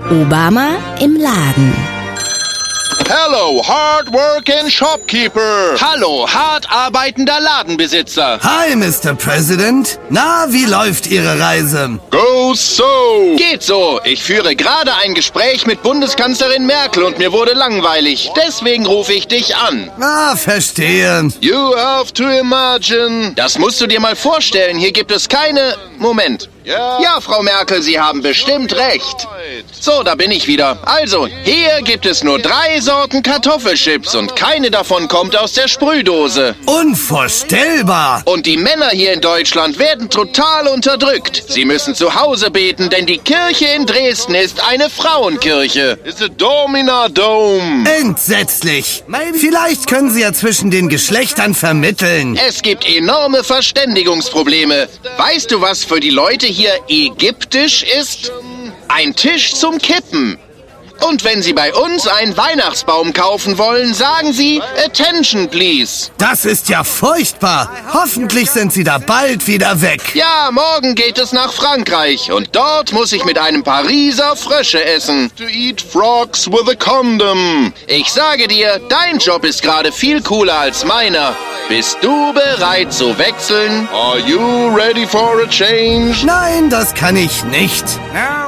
Obama im Laden. Hello, hard-working shopkeeper. Hallo, hart arbeitender Ladenbesitzer. Hi, Mr. President. Na, wie läuft Ihre Reise? Go so. Geht so. Ich führe gerade ein Gespräch mit Bundeskanzlerin Merkel und mir wurde langweilig. Deswegen rufe ich dich an. Ah, verstehe. You have to imagine. Das musst du dir mal vorstellen. Hier gibt es keine... Moment. Ja, Frau Merkel, Sie haben bestimmt recht. So, da bin ich wieder. Also, hier gibt es nur 3 Sorten Kartoffelchips und keine davon kommt aus der Sprühdose. Unvorstellbar. Und die Männer hier in Deutschland werden total unterdrückt. Sie müssen zu Hause beten, denn die Kirche in Dresden ist eine Frauenkirche. It's a Domina Dome. Entsetzlich. Vielleicht können Sie ja zwischen den Geschlechtern vermitteln. Es gibt enorme Verständigungsprobleme. Weißt du, was für die Leute hier ägyptisch ist? Ein Tisch zum Kippen. Und wenn Sie bei uns einen Weihnachtsbaum kaufen wollen, sagen Sie Attention, please. Das ist ja furchtbar. Hoffentlich sind Sie da bald wieder weg. Ja, morgen geht es nach Frankreich und dort muss ich mit einem Pariser Frösche essen. To eat frogs with a condom. Ich sage dir, dein Job ist gerade viel cooler als meiner. Bist du bereit zu wechseln? Are you ready for a change? Nein, das kann ich nicht. Now